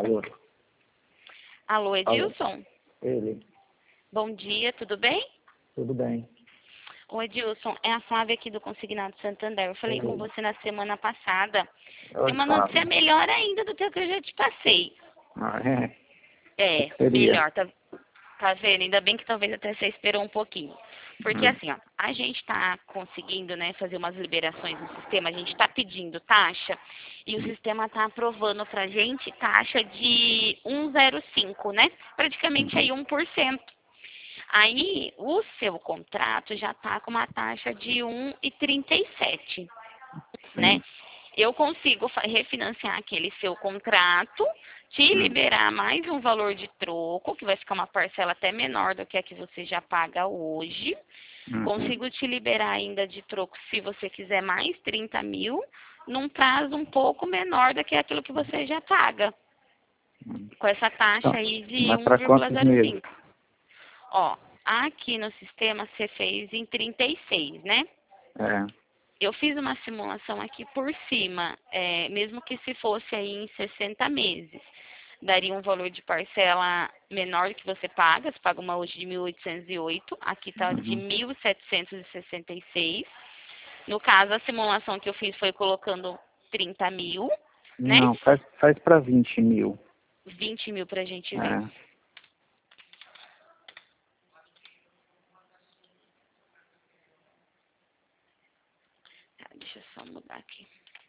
Alô? Alô, Alô? Edilson? Ele? Bom dia, tudo bem? Tudo bem? Ô, Edilson, é a Flávia aqui do Consignado Santander. Eu falei com você na semana passada. Oi, Tem uma notícia Flávio. melhor ainda do que a que eu já te passei. Ah, é? É, Seria? melhor, tá vendo? Ainda bem que talvez até você esperou um pouquinho. Porque Hum. assim, ó, a gente tá conseguindo, né, fazer umas liberações no sistema, a gente tá pedindo taxa e o sistema tá aprovando pra gente taxa de 1,05, né? Praticamente aí 1%. Aí, o seu contrato já está com uma taxa de 1,37, né? Sim. Eu consigo refinanciar aquele seu contrato, te Hum. liberar mais um valor de troco, que vai ficar uma parcela até menor do que a que você já paga hoje. Uhum. Consigo te liberar ainda de troco, se você quiser, mais 30 mil, num prazo um pouco menor do que aquilo que você já paga, Hum. com essa taxa Então, aí de mas para quantos meses? 1,05. Ó, aqui no sistema você fez em 36, né? É. Eu fiz uma simulação aqui por cima, mesmo que se fosse aí em 60 meses. Daria um valor de parcela menor do que você paga uma hoje de 1.808, aqui está de Uhum. 1.766. No caso, a simulação que eu fiz foi colocando 30 mil, né? Não, faz para 20 mil. 20 mil pra gente ver. É. Tá, deixa eu só mudar aqui.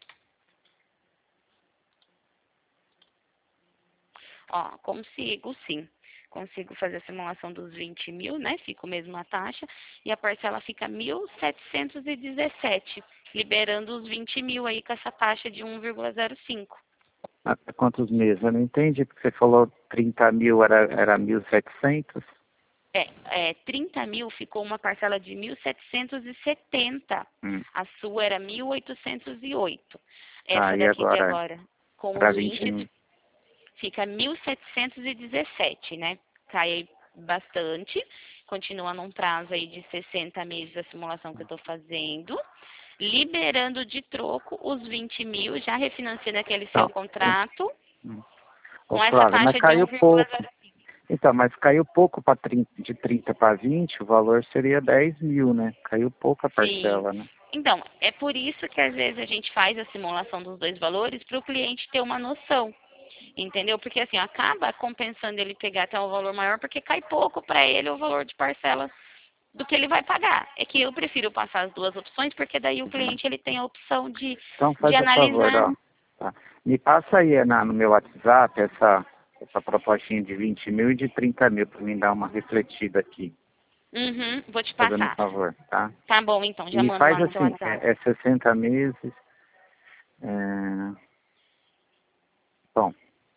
Ó, consigo sim. Consigo fazer a simulação dos 20 mil, né? Fica a mesma taxa. E a parcela fica 1.717, liberando os 20 mil aí com essa taxa de 1,05. Até quantos meses? Eu não entendi, porque você falou 30 mil era 1.700. 30 mil ficou uma parcela de 1.770. Hum. A sua era 1.808. Tá, Essa e daqui de agora? agora, com Para os 20 20, mil. fica 1.717, né? Cai aí bastante. Continua num prazo aí de 60 meses a simulação que eu estou fazendo. Liberando de troco os 20 mil, já refinanciando aquele seu Então, contrato, hum. Ô, com essa Flávia, mas taxa de caiu pouco. 1,05. Então, mas caiu pouco de 30 para 20, o valor seria 10 mil, né? Caiu pouco a Sim. parcela, né? Então, é por isso que às vezes a gente faz a simulação dos dois valores para o cliente ter uma noção. Entendeu? Porque assim, acaba compensando ele pegar até um valor maior, porque cai pouco para ele o valor de parcela do que ele vai pagar. É que eu prefiro passar as duas opções, porque daí o Uhum. cliente ele tem a opção Então de faz o favor, analisar. ó. Tá. Me passa aí no meu WhatsApp essa propostinha de 20 mil e de 30 mil para mim dar uma refletida aqui. Uhum, vou te Fazendo um passar. favor, tá? Tá bom, então, já E mando faz lá no seu assim, WhatsApp. 60 meses. É, bom,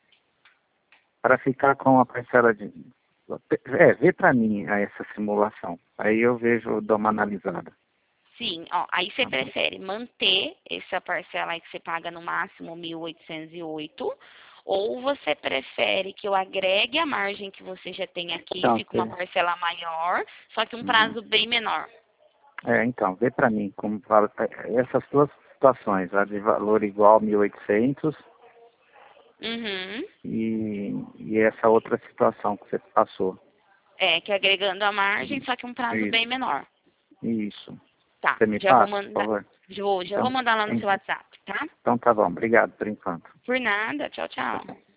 para ficar com a parcela de. Vê para mim essa simulação. Aí eu vejo, eu dou uma analisada. Sim, ó, aí você Tá bom? prefere manter essa parcela aí que você paga no máximo 1.808, ou você prefere que eu agregue a margem que você já tem aqui, Então, fica uma parcela maior, só que um uhum. prazo bem menor? Então, vê para mim como fala, essas duas situações, a de valor igual a 1.800 Uhum. e essa outra situação que você passou. É, que agregando a margem, só que um prazo bem Isso, menor. isso. Tá, Você me já vou passa, por mandar, favor? já vou Então, mandar lá no seu então, WhatsApp, tá? então tá bom, obrigado por enquanto. Por nada, tchau, Tchau, tchau. tchau.